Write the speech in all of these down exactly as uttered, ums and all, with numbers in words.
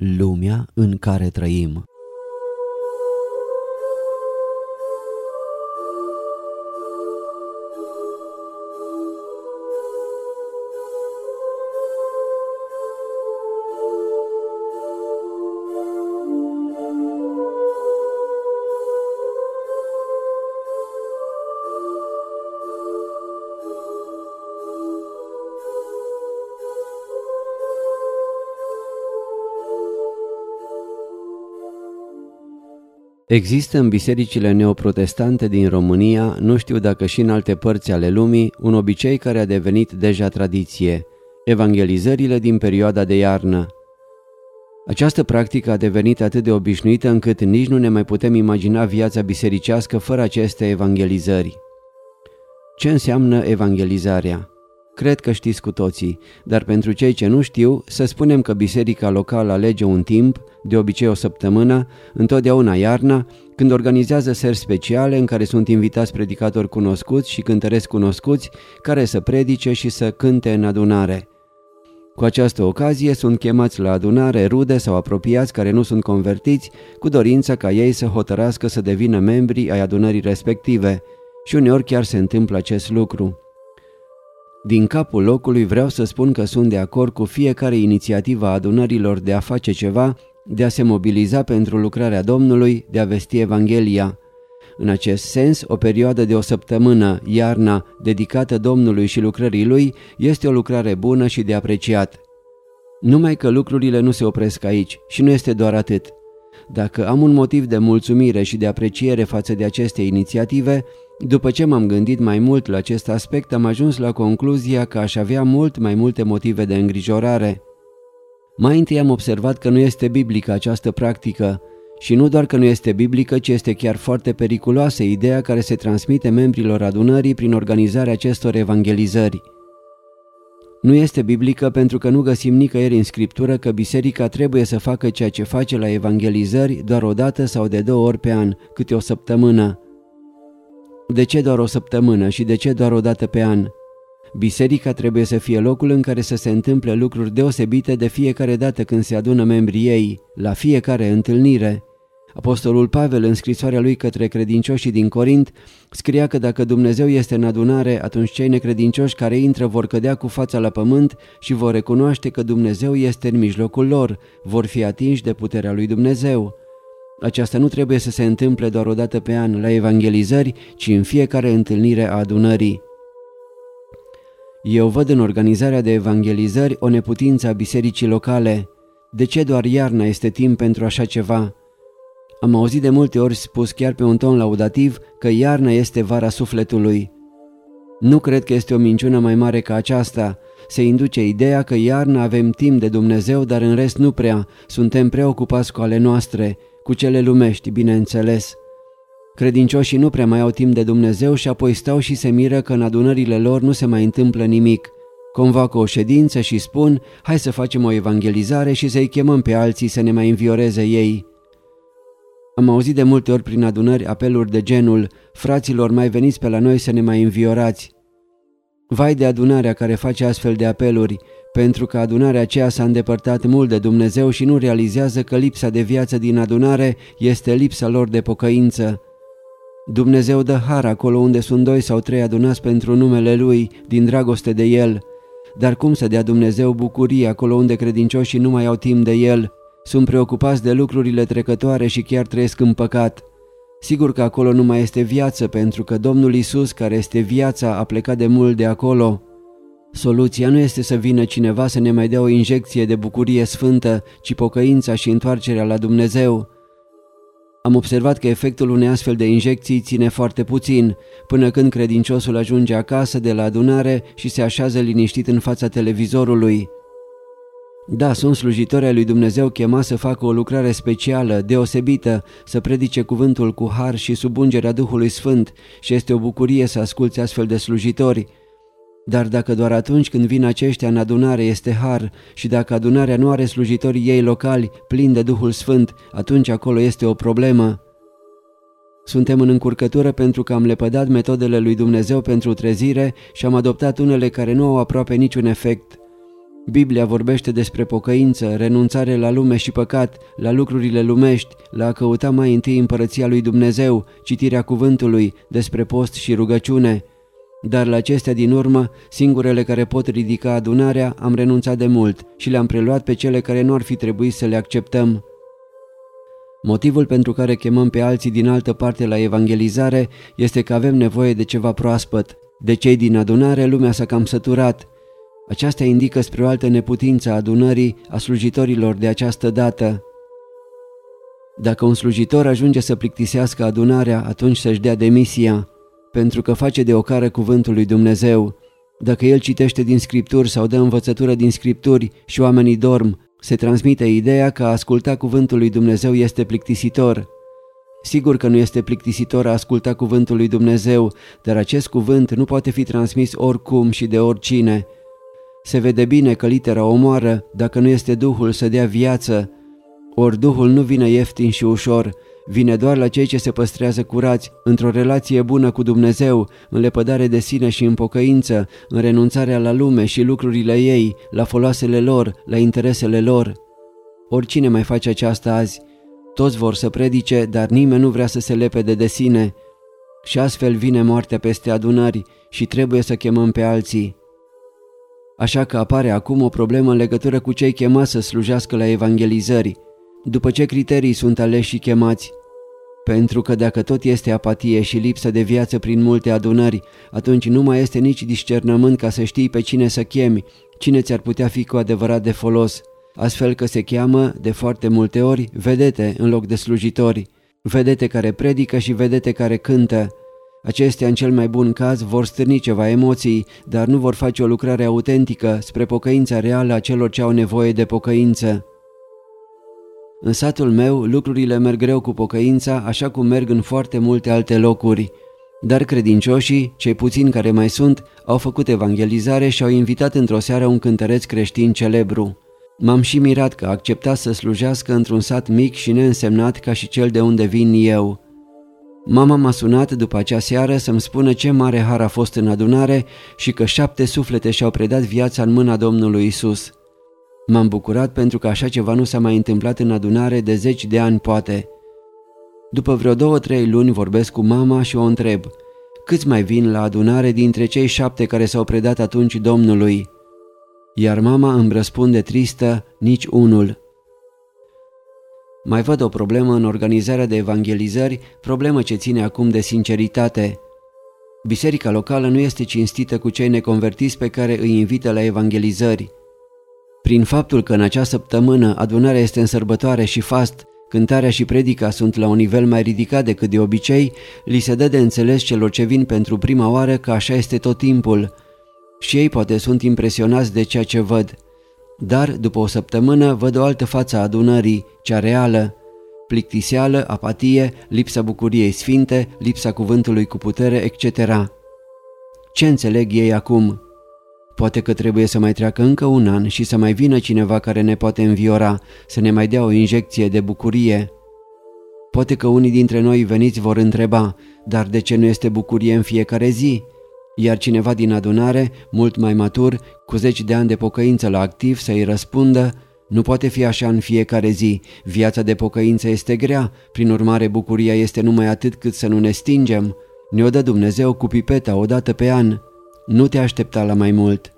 lumea în care trăim. Există în bisericile neoprotestante din România, nu știu dacă și în alte părți ale lumii, un obicei care a devenit deja tradiție: evangelizările din perioada de iarnă. Această practică a devenit atât de obișnuită încât nici nu ne mai putem imagina viața bisericească fără aceste evangelizări. Ce înseamnă evangelizarea? Cred că știți cu toții, dar pentru cei ce nu știu, să spunem că biserica locală alege un timp, de obicei o săptămână, întotdeauna iarna, când organizează seri speciale în care sunt invitați predicatori cunoscuți și cântăreți cunoscuți care să predice și să cânte în adunare. Cu această ocazie sunt chemați la adunare rude sau apropiați care nu sunt convertiți, cu dorința ca ei să hotărască să devină membri ai adunării respective, și uneori chiar se întâmplă acest lucru. Din capul locului vreau să spun că sunt de acord cu fiecare inițiativă a adunărilor de a face ceva, de a se mobiliza pentru lucrarea Domnului, de a vesti Evanghelia. În acest sens, o perioadă de o săptămână, iarna, dedicată Domnului și lucrării Lui, este o lucrare bună și de apreciat. Numai că lucrurile nu se opresc aici și nu este doar atât. Dacă am un motiv de mulțumire și de apreciere față de aceste inițiative, după ce m-am gândit mai mult la acest aspect, am ajuns la concluzia că aș avea mult mai multe motive de îngrijorare. Mai întâi am observat că nu este biblică această practică și nu doar că nu este biblică, ci este chiar foarte periculoasă ideea care se transmite membrilor adunării prin organizarea acestor evangelizări. Nu este biblică pentru că nu găsim nicăieri în Scriptură că biserica trebuie să facă ceea ce face la evangelizări doar o dată sau de două ori pe an, câte o săptămână. De ce doar o săptămână și de ce doar o dată pe an? Biserica trebuie să fie locul în care să se întâmple lucruri deosebite de fiecare dată când se adună membrii ei, la fiecare întâlnire. Apostolul Pavel, în scrisoarea lui către credincioșii din Corint, scria că dacă Dumnezeu este în adunare, atunci cei necredincioși care intră vor cădea cu fața la pământ și vor recunoaște că Dumnezeu este în mijlocul lor, vor fi atinși de puterea lui Dumnezeu. Aceasta nu trebuie să se întâmple doar o dată pe an la evangelizări, ci în fiecare întâlnire a adunării. Eu văd în organizarea de evangelizări o neputință a bisericii locale. De ce doar iarna este timp pentru așa ceva? Am auzit de multe ori spus chiar pe un ton laudativ că iarna este vara sufletului. Nu cred că este o minciună mai mare ca aceasta. Se induce ideea că iarna avem timp de Dumnezeu, dar în rest nu prea, suntem preocupați cu ale noastre, cu cele lumești, bineînțeles. Credincioșii nu prea mai au timp de Dumnezeu și apoi stau și se miră că în adunările lor nu se mai întâmplă nimic. Convoacă o ședință și spun: hai să facem o evangelizare și să-i chemăm pe alții să ne mai învioreze ei. Am auzit de multe ori prin adunări apeluri de genul: fraților, mai veniți pe la noi să ne mai înviorați. Vai de adunarea care face astfel de apeluri, pentru că adunarea aceea s-a îndepărtat mult de Dumnezeu și nu realizează că lipsa de viață din adunare este lipsa lor de pocăință. Dumnezeu dă har acolo unde sunt doi sau trei adunați pentru numele Lui, din dragoste de El. Dar cum să dea Dumnezeu bucurie acolo unde credincioșii nu mai au timp de El? Sunt preocupați de lucrurile trecătoare și chiar trăiesc în păcat. Sigur că acolo nu mai este viață, pentru că Domnul Iisus, care este viața, a plecat de mult de acolo. Soluția nu este să vină cineva să ne mai dea o injecție de bucurie sfântă, ci pocăința și întoarcerea la Dumnezeu. Am observat că efectul unei astfel de injecții ține foarte puțin, până când credinciosul ajunge acasă de la adunare și se așează liniștit în fața televizorului. Da, sunt slujitori ai lui Dumnezeu chemați să facă o lucrare specială, deosebită, să predice cuvântul cu har și sub ungerea Duhului Sfânt și este o bucurie să asculți astfel de slujitori. Dar dacă doar atunci când vin aceștia în adunare este har și dacă adunarea nu are slujitorii ei locali plini de Duhul Sfânt, atunci acolo este o problemă. Suntem în încurcătură pentru că am lepădat metodele lui Dumnezeu pentru trezire și am adoptat unele care nu au aproape niciun efect. Biblia vorbește despre pocăință, renunțare la lume și păcat, la lucrurile lumești, la a căuta mai întâi împărăția lui Dumnezeu, citirea cuvântului, despre post și rugăciune. Dar la acestea din urmă, singurele care pot ridica adunarea, am renunțat de mult și le-am preluat pe cele care nu ar fi trebuit să le acceptăm. Motivul pentru care chemăm pe alții din altă parte la evangelizare este că avem nevoie de ceva proaspăt. De cei din adunare lumea s-a cam săturat. Aceasta indică spre o altă neputință a adunării, a slujitorilor de această dată. Dacă un slujitor ajunge să plictisească adunarea, atunci să-și dea demisia, pentru că face de ocară cuvântul lui Dumnezeu. Dacă el citește din Scripturi sau dă învățătură din Scripturi și oamenii dorm, se transmite ideea că a asculta cuvântul lui Dumnezeu este plictisitor. Sigur că nu este plictisitor a asculta cuvântul lui Dumnezeu, dar acest cuvânt nu poate fi transmis oricum și de oricine. Se vede bine că litera omoară dacă nu este Duhul să dea viață. Ori Duhul nu vine ieftin și ușor, vine doar la cei ce se păstrează curați, într-o relație bună cu Dumnezeu, în lepădare de sine și în pocăință, în renunțarea la lume și lucrurile ei, la foloasele lor, la interesele lor. Oricine mai face aceasta azi? Toți vor să predice, dar nimeni nu vrea să se lepede de sine. Și astfel vine moartea peste adunări și trebuie să chemăm pe alții. Așa că apare acum o problemă în legătură cu cei chemați să slujească la evangelizări. După ce criterii sunt aleși și chemați? Pentru că dacă tot este apatie și lipsă de viață prin multe adunări, atunci nu mai este nici discernământ ca să știi pe cine să chemi, cine ți-ar putea fi cu adevărat de folos. Astfel că se cheamă, de foarte multe ori, vedete în loc de slujitori, vedete care predică și vedete care cântă. Acestea, în cel mai bun caz, vor stârni ceva emoții, dar nu vor face o lucrare autentică spre pocăința reală a celor ce au nevoie de pocăință. În satul meu, lucrurile merg greu cu pocăința, așa cum merg în foarte multe alte locuri. Dar credincioșii, cei puțini care mai sunt, au făcut evangelizare și au invitat într-o seară un cântăreț creștin celebru. M-am și mirat că a acceptat să slujească într-un sat mic și neînsemnat ca și cel de unde vin eu. Mama m-a sunat după acea seară să-mi spună ce mare har a fost în adunare și că șapte suflete și-au predat viața în mâna Domnului Isus. M-am bucurat pentru că așa ceva nu s-a mai întâmplat în adunare de zeci de ani poate. După vreo două-trei luni vorbesc cu mama și o întreb: câți mai vin la adunare dintre cei șapte care s-au predat atunci Domnului? Iar mama îmi răspunde tristă: nici unul. Mai văd o problemă în organizarea de evangelizări, problemă ce ține acum de sinceritate. Biserica locală nu este cinstită cu cei neconvertiți pe care îi invită la evangelizări. Prin faptul că în acea săptămână adunarea este în sărbătoare și fast, cântarea și predica sunt la un nivel mai ridicat decât de obicei, li se dă de înțeles celor ce vin pentru prima oară că așa este tot timpul. Și ei poate sunt impresionați de ceea ce văd. Dar, după o săptămână, văd o altă față a adunării, cea reală. Plictiseală, apatie, lipsa bucuriei sfinte, lipsa cuvântului cu putere, et cetera. Ce înțeleg ei acum? Poate că trebuie să mai treacă încă un an și să mai vină cineva care ne poate înviora, să ne mai dea o injecție de bucurie. Poate că unii dintre noi veniți vor întreba: dar de ce nu este bucurie în fiecare zi? Iar cineva din adunare, mult mai matur, cu zeci de ani de pocăință la activ, să-i răspundă: nu poate fi așa în fiecare zi, viața de pocăință este grea, prin urmare bucuria este numai atât cât să nu ne stingem. Ne-o dă Dumnezeu cu pipeta o dată pe an. Nu te aștepta la mai mult.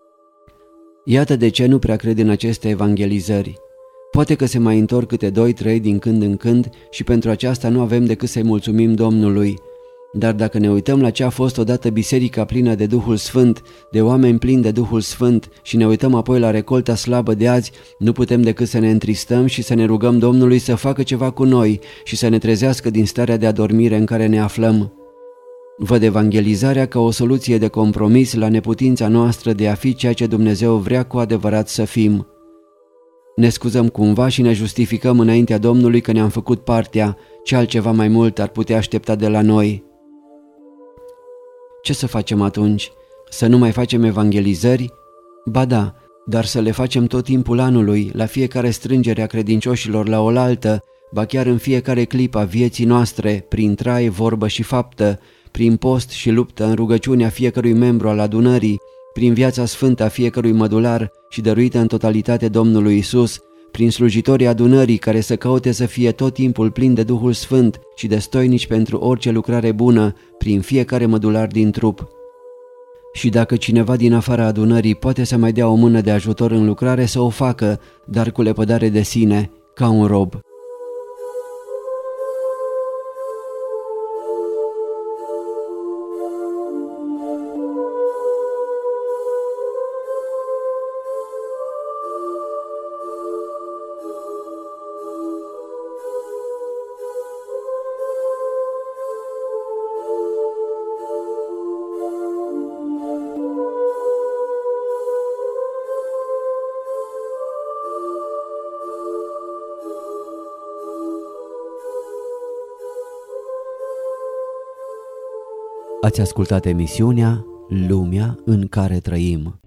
Iată de ce nu prea cred în aceste evangelizări. Poate că se mai întorc câte doi, trei din când în când și pentru aceasta nu avem decât să-i mulțumim Domnului. Dar dacă ne uităm la ce a fost odată biserica plină de Duhul Sfânt, de oameni plini de Duhul Sfânt și ne uităm apoi la recolta slabă de azi, nu putem decât să ne întristăm și să ne rugăm Domnului să facă ceva cu noi și să ne trezească din starea de adormire în care ne aflăm. Văd evangelizarea ca o soluție de compromis la neputința noastră de a fi ceea ce Dumnezeu vrea cu adevărat să fim. Ne scuzăm cumva și ne justificăm înaintea Domnului că ne-am făcut partea, ce altceva mai mult ar putea aștepta de la noi. Ce să facem atunci? Să nu mai facem evangelizări? Ba da, dar să le facem tot timpul anului, la fiecare strângere a credincioșilor la oaltă, ba chiar în fiecare clipă a vieții noastre, prin trai, vorbă și faptă, prin post și luptă în rugăciunea fiecărui membru al adunării, prin viața sfântă a fiecărui mădular și dăruită în totalitate Domnului Isus, prin slujitorii adunării care să caute să fie tot timpul plini de Duhul Sfânt și destoinici pentru orice lucrare bună, prin fiecare mădular din trup. Și dacă cineva din afara adunării poate să mai dea o mână de ajutor în lucrare, să o facă, dar cu lepădare de sine, ca un rob. Ați ascultat emisiunea Lumea în care trăim.